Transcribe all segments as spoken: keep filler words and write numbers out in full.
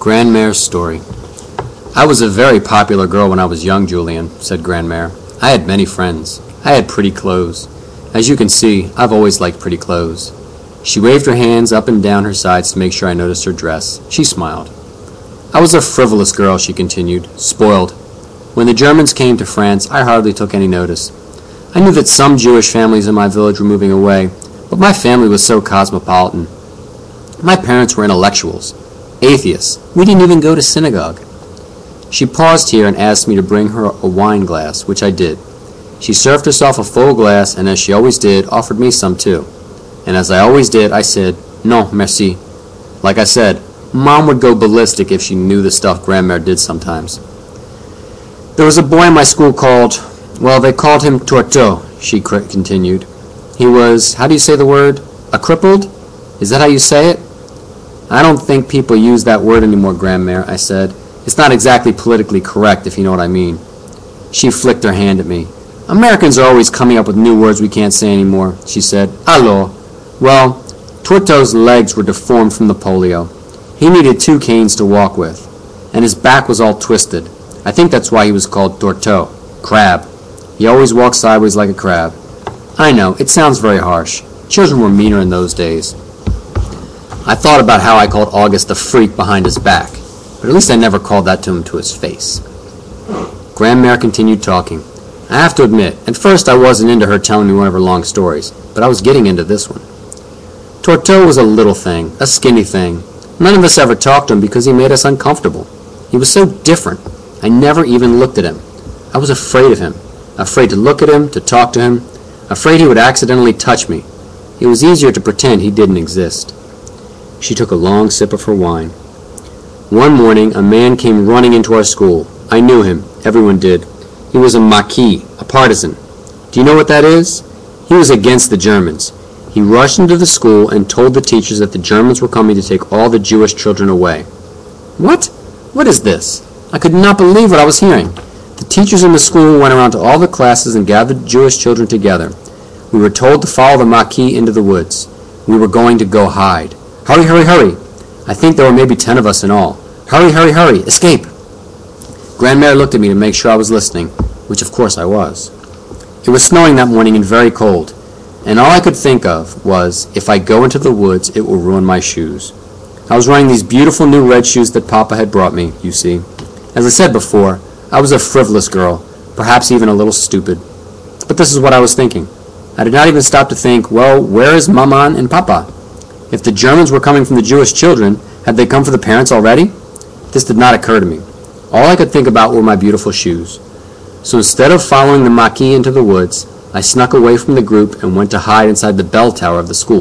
Grandmare's story. I was a very popular girl when I was young, Julian, said Grandmare. I had many friends. I had pretty clothes. As you can see, I've always liked pretty clothes. She waved her hands up and down her sides to make sure I noticed her dress. She smiled. I was a frivolous girl, she continued, spoiled. When the Germans came to France, I hardly took any notice. I knew that some Jewish families in my village were moving away, but my family was so cosmopolitan. My parents were intellectuals, atheists. We didn't even go to synagogue. She paused here and asked me to bring her a wine glass, which I did. She served herself a full glass, and as she always did, offered me some too. And as I always did, I said, "Non, merci." Like I said, Mom would go ballistic if she knew the stuff Grandmare did sometimes. There was a boy in my school called, well, they called him Torteau, she continued. He was, how do you say the word? A crippled? Is that how you say it? I don't think people use that word anymore, Grandmare, I said. It's not exactly politically correct, if you know what I mean. She flicked her hand at me. Americans are always coming up with new words we can't say anymore, she said. Alors, well, Torteau's legs were deformed from the polio. He needed two canes to walk with, and his back was all twisted. I think that's why he was called Torteau, crab. He always walked sideways like a crab. I know, it sounds very harsh. Children were meaner in those days. I thought about how I called August the freak behind his back, but at least I never called that to him to his face. Grandmare continued talking. I have to admit, at first I wasn't into her telling me one of her long stories, but I was getting into this one. Torteau was a little thing, a skinny thing. None of us ever talked to him because he made us uncomfortable. He was so different. I never even looked at him. I was afraid of him, afraid to look at him, to talk to him, afraid he would accidentally touch me. It was easier to pretend he didn't exist. She took a long sip of her wine. One morning, a man came running into our school. I knew him. Everyone did. He was a Maquis, a partisan. Do you know what that is? He was against the Germans. He rushed into the school and told the teachers that the Germans were coming to take all the Jewish children away. What? What is this? I could not believe what I was hearing. The teachers in the school went around to all the classes and gathered Jewish children together. We were told to follow the Maquis into the woods. We were going to go hide. Hurry, hurry, hurry! I think there were maybe ten of us in all. Hurry, hurry, hurry! Escape! Grandmare looked at me to make sure I was listening, which of course I was. It was snowing that morning and very cold, and all I could think of was, if I go into the woods, it will ruin my shoes. I was wearing these beautiful new red shoes that Papa had brought me, you see. As I said before, I was a frivolous girl, perhaps even a little stupid. But this is what I was thinking. I did not even stop to think, well, where is Maman and Papa? If the Germans were coming from the Jewish children, had they come for the parents already? This did not occur to me. All I could think about were my beautiful shoes. So instead of following the Maquis into the woods, I snuck away from the group and went to hide inside the bell tower of the school.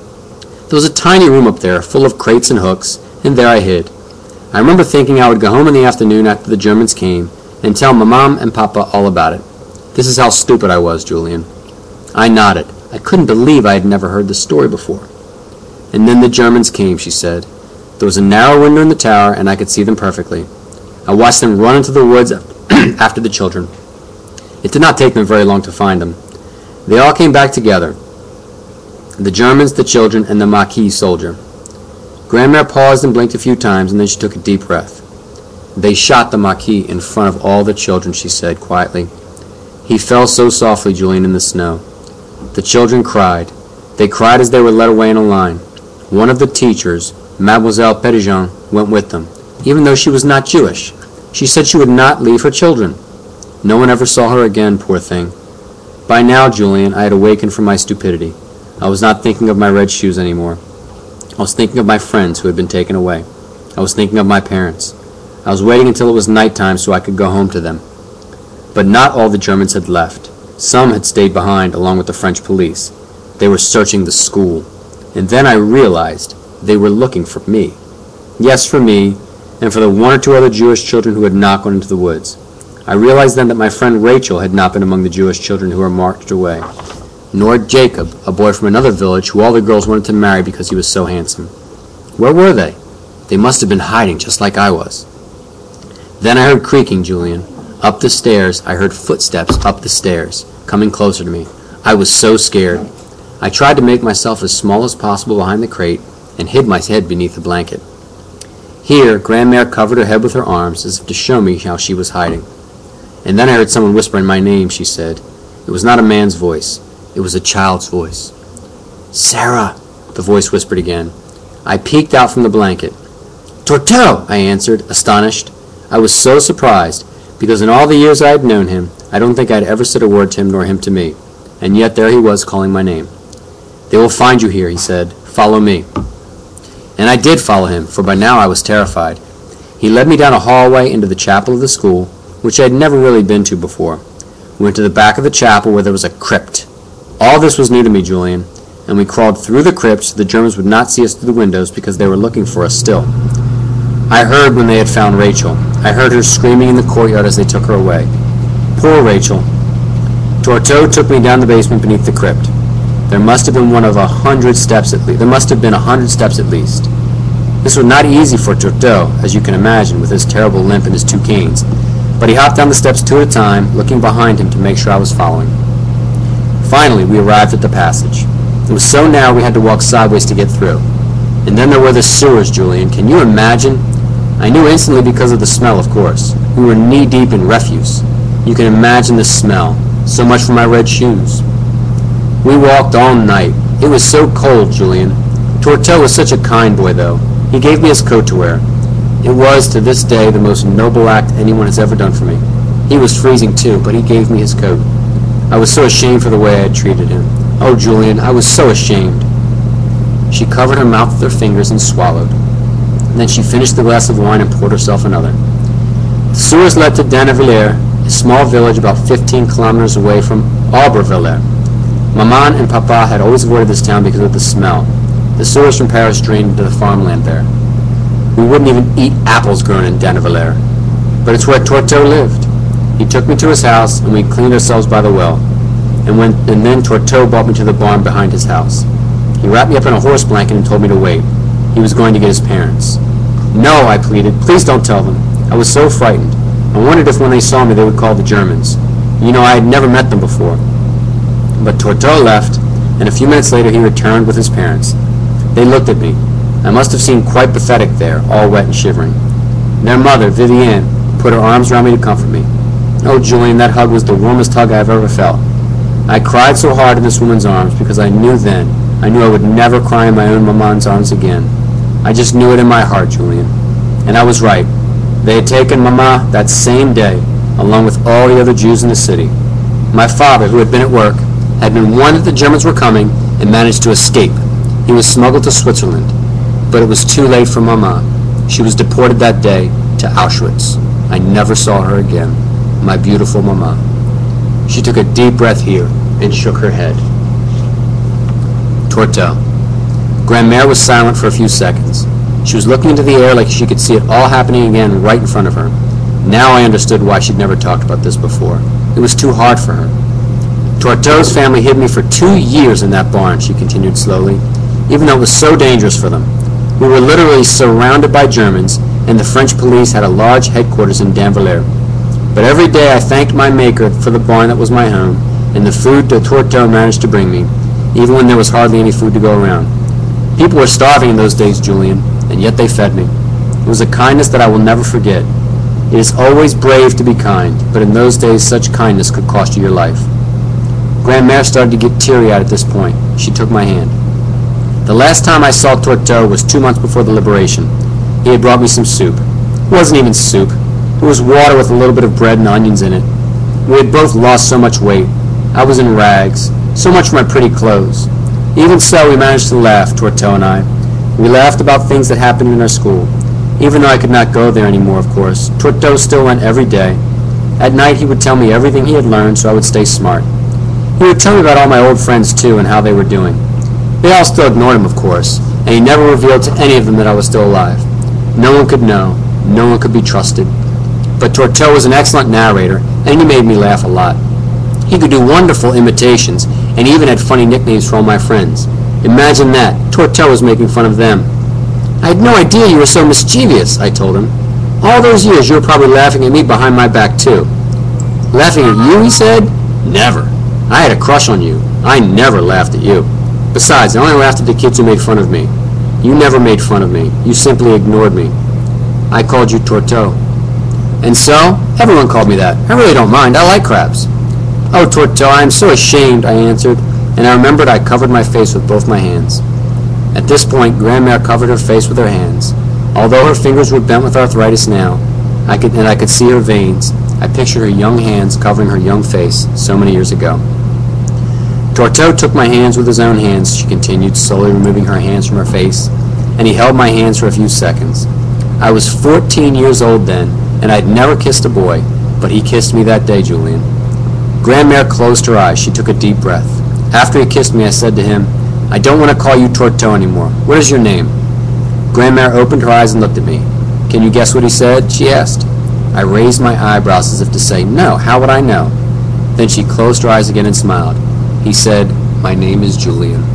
There was a tiny room up there, full of crates and hooks, and there I hid. I remember thinking I would go home in the afternoon after the Germans came and tell Maman and Papa all about it. This is how stupid I was, Julian. I nodded. I couldn't believe I had never heard the story before. And then the Germans came, she said. There was a narrow window in the tower, and I could see them perfectly. I watched them run into the woods after the children. It did not take them very long to find them. They all came back together. The Germans, the children, and the Maquis soldier. Grandmare paused and blinked a few times, and then she took a deep breath. They shot the Maquis in front of all the children, she said quietly. He fell so softly, Julian, in the snow. The children cried. They cried as they were led away in a line. One of the teachers, Mademoiselle Petitjean, went with them, even though she was not Jewish. She said she would not leave her children. No one ever saw her again, poor thing. By now, Julian, I had awakened from my stupidity. I was not thinking of my red shoes anymore. I was thinking of my friends who had been taken away. I was thinking of my parents. I was waiting until it was nighttime so I could go home to them. But not all the Germans had left. Some had stayed behind along with the French police. They were searching the school. And then I realized they were looking for me. Yes, for me, and for the one or two other Jewish children who had not gone into the woods. I realized then that my friend Rachel had not been among the Jewish children who were marched away, nor Jacob, a boy from another village who all the girls wanted to marry because he was so handsome. Where were they? They must have been hiding just like I was. Then I heard creaking, Julian. Up the stairs, I heard footsteps up the stairs, coming closer to me. I was so scared. I tried to make myself as small as possible behind the crate and hid my head beneath the blanket. Here, Grandmère covered her head with her arms as if to show me how she was hiding. And then I heard someone whispering my name, she said. It was not a man's voice. It was a child's voice. "Sarah," the voice whispered again. I peeked out from the blanket. "Tortel," I answered, astonished. I was so surprised, because in all the years I had known him, I don't think I had ever said a word to him nor him to me. And yet there he was calling my name. "They will find you here," he said. "Follow me." And I did follow him, for by now I was terrified. He led me down a hallway into the chapel of the school, which I had never really been to before. We went to the back of the chapel where there was a crypt. All this was new to me, Julian, and we crawled through the crypt so the Germans would not see us through the windows because they were looking for us still. I heard when they had found Rachel. I heard her screaming in the courtyard as they took her away. Poor Rachel. Torteau took me down the basement beneath the crypt. There must have been one of a hundred steps at least. There must have been a hundred steps at least. This was not easy for Torteau, as you can imagine, with his terrible limp and his two canes. But he hopped down the steps two at a time, looking behind him to make sure I was following. Finally, we arrived at the passage. It was so narrow we had to walk sideways to get through. And then there were the sewers, Julian. Can you imagine? I knew instantly because of the smell, of course. We were knee-deep in refuse. You can imagine the smell. So much for my red shoes. We walked all night. It was so cold, Julian. Torteau was such a kind boy, though. He gave me his coat to wear. It was, to this day, the most noble act anyone has ever done for me. He was freezing, too, but he gave me his coat. I was so ashamed for the way I had treated him. Oh, Julian, I was so ashamed. She covered her mouth with her fingers and swallowed. And then she finished the glass of wine and poured herself another. The sewers led to Dannevillers, a small village about fifteen kilometers away from Aubervilliers. Maman and Papa had always avoided this town because of the smell. The sewers from Paris drained into the farmland there. We wouldn't even eat apples grown in Dannevillers. But it's where Torteau lived. He took me to his house, and we cleaned ourselves by the well. And, when, and then Torteau brought me to the barn behind his house. He wrapped me up in a horse blanket and told me to wait. He was going to get his parents. "No," I pleaded. "Please don't tell them." I was so frightened. I wondered if when they saw me they would call the Germans. You know, I had never met them before. But Torteau left, and a few minutes later he returned with his parents. They looked at me. I must have seemed quite pathetic there, all wet and shivering. Their mother, Vivienne, put her arms around me to comfort me. Oh, Julian, that hug was the warmest hug I have ever felt. I cried so hard in this woman's arms because I knew then, I knew I would never cry in my own maman's arms again. I just knew it in my heart, Julian. And I was right. They had taken Mama that same day, along with all the other Jews in the city. My father, who had been at work, had been warned that the Germans were coming and managed to escape. He was smuggled to Switzerland. But it was too late for Mama. She was deported that day to Auschwitz. I never saw her again. My beautiful Mama. She took a deep breath here and shook her head. Torteau. Grandmère was silent for a few seconds. She was looking into the air like she could see it all happening again right in front of her. Now I understood why she'd never talked about this before. It was too hard for her. Torteau's family hid me for two years in that barn, she continued slowly, even though it was so dangerous for them. We were literally surrounded by Germans, and the French police had a large headquarters in Dannevillers. But every day I thanked my Maker for the barn that was my home, and the food that Torteau managed to bring me, even when there was hardly any food to go around. People were starving in those days, Julian, and yet they fed me. It was a kindness that I will never forget. It is always brave to be kind, but in those days such kindness could cost you your life. Grandmère started to get teary-eyed at this point. She took my hand. The last time I saw Torteau was two months before the liberation. He had brought me some soup. It wasn't even soup. It was water with a little bit of bread and onions in it. We had both lost so much weight. I was in rags. So much for my pretty clothes. Even so, we managed to laugh, Torteau and I. We laughed about things that happened in our school. Even though I could not go there anymore, of course, Torteau still went every day. At night, he would tell me everything he had learned so I would stay smart. He would tell me about all my old friends, too, and how they were doing. They all still ignored him, of course, and he never revealed to any of them that I was still alive. No one could know. No one could be trusted. But Torteau was an excellent narrator, and he made me laugh a lot. He could do wonderful imitations, and even had funny nicknames for all my friends. Imagine that. Torteau was making fun of them. I had no idea you were so mischievous, I told him. All those years you were probably laughing at me behind my back, too. Laughing at you, he said? Never. I had a crush on you. I never laughed at you. Besides, I only laughed at the kids who made fun of me. You never made fun of me. You simply ignored me. I called you Torteau. And so? Everyone called me that. I really don't mind. I like crabs. Oh, Torteau, I am so ashamed, I answered, and I remembered I covered my face with both my hands. At this point, Grandmère covered her face with her hands. Although her fingers were bent with arthritis now, I could, and I could see her veins, I pictured her young hands covering her young face so many years ago. Torteau took my hands with his own hands, she continued, slowly removing her hands from her face, and he held my hands for a few seconds. I was fourteen years old then, and I'd never kissed a boy, but he kissed me that day, Julian. Grandmère closed her eyes. She took a deep breath. After he kissed me, I said to him, I don't want to call you Torteau anymore. What is your name? Grandmère opened her eyes and looked at me. Can you guess what he said? She asked. I raised my eyebrows as if to say, no, how would I know? Then she closed her eyes again and smiled. He said, my name is Julian.